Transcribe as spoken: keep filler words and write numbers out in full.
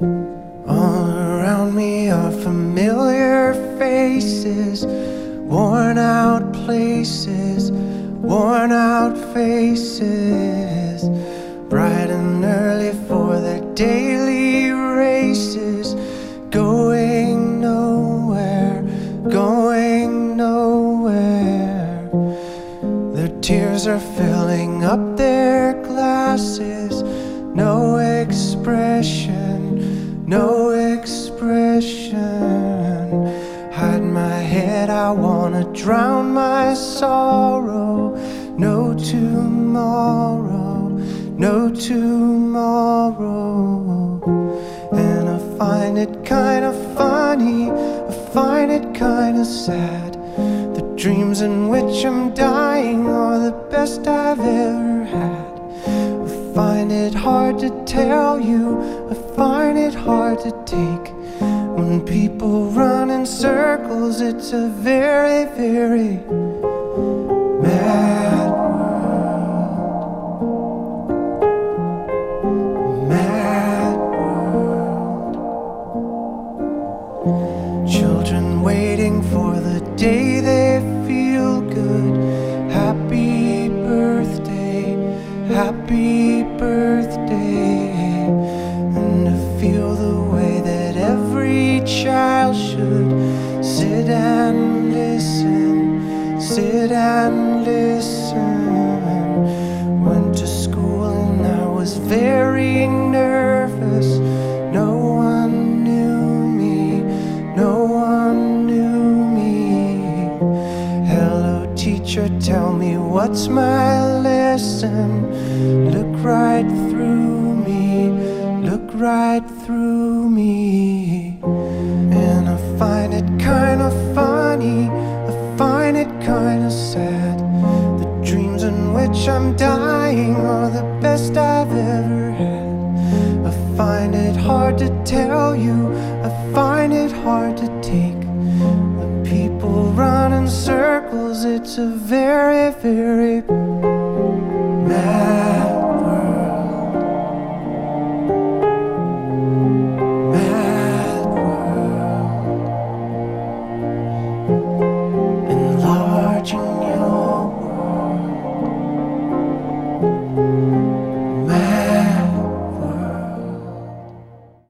All around me are familiar faces, worn out places, worn out faces, bright and early for their daily races, going nowhere, going nowhere. Their tears are filling up their glasses, no expression, no expression. Hide my head, I wanna drown my sorrow. No tomorrow, no tomorrow. And I find it kinda funny, I find it kinda sad. The dreams in which I'm dying are the best I've ever had. I find it hard to tell you, I find it hard to take. When people run in circles, it's a very, very mad world. Mad world. Children waiting for the day they feel good. Happy birthday, happy birthday. And to feel the way that every child should sit and listen, sit and listen. Went to school and I was very nervous. No one knew me, no one knew me. Hello teacher, tell me what's my lesson. Look right through me, look right through me. And I find it kinda funny, I find it kinda sad. The dreams in which I'm dying are the best I've ever had. I find it hard to tell you, I find it hard to take. When people run in circles, it's a very, very mad